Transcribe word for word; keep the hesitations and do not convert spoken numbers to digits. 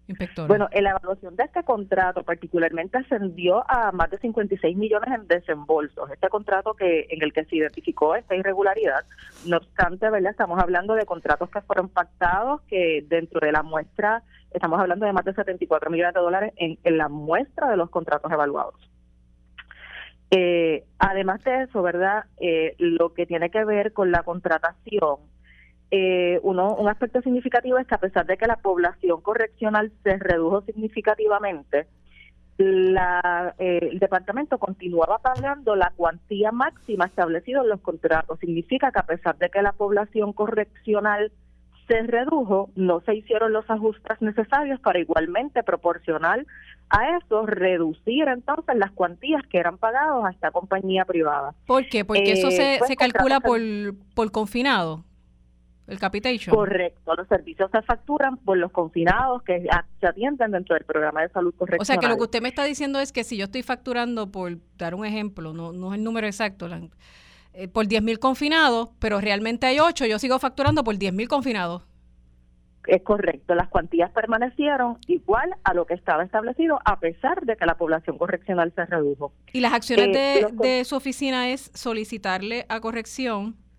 inspectora? Bueno, en la evaluación de este contrato particularmente ascendió a más de cincuenta y seis millones en desembolsos. Este contrato que en el que se identificó esta irregularidad, no obstante, ¿verdad? Estamos hablando de contratos que fueron pactados, que dentro de la muestra, estamos hablando de más de setenta y cuatro millones de dólares en, en la muestra de los contratos evaluados. Eh, además de eso, ¿verdad? Eh, lo que tiene que ver con la contratación, Eh, uno, un aspecto significativo es que a pesar de que la población correccional se redujo significativamente, la, eh, el departamento continuaba pagando la cuantía máxima establecida en los contratos. Significa que a pesar de que la población correccional se redujo, no se hicieron los ajustes necesarios para igualmente proporcional a eso reducir entonces las cuantías que eran pagadas a esta compañía privada. ¿Por qué? Porque eh, eso se, pues, se calcula por, que... por confinado. El capitation. Correcto, los servicios se facturan por los confinados que se atienden dentro del programa de salud correccional. O sea que lo que usted me está diciendo es que si yo estoy facturando, por dar un ejemplo, no, no es el número exacto, la, eh, por diez mil confinados, pero realmente hay ocho, yo sigo facturando por diez mil confinados. Es correcto, las cuantías permanecieron igual a lo que estaba establecido a pesar de que la población correccional se redujo. Y las acciones eh, de, los, de su oficina es solicitarle a corrección